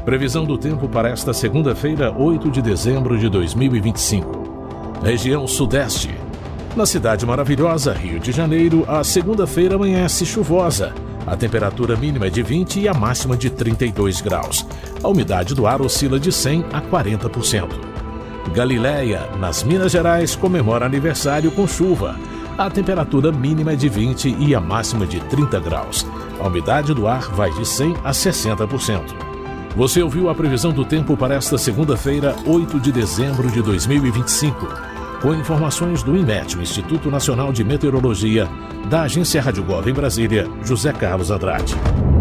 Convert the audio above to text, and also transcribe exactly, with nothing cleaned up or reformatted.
Previsão do tempo para esta segunda-feira, oito de dezembro de dois mil e vinte e cinco. Região Sudeste. Na cidade maravilhosa, Rio de Janeiro, a segunda-feira amanhece chuvosa. A temperatura mínima é de vinte e a máxima de trinta e dois graus. A umidade do ar oscila de cem a quarenta por cento. Galileia, nas Minas Gerais, comemora aniversário com chuva. A temperatura mínima é de vinte e a máxima de trinta graus. A umidade do ar vai de cem a sessenta por cento. Você ouviu a previsão do tempo para esta segunda-feira, oito de dezembro de dois mil e vinte e cinco. Com informações do INMET, o Instituto Nacional de Meteorologia, da Agência Rádio Gov em Brasília, José Carlos Andrade.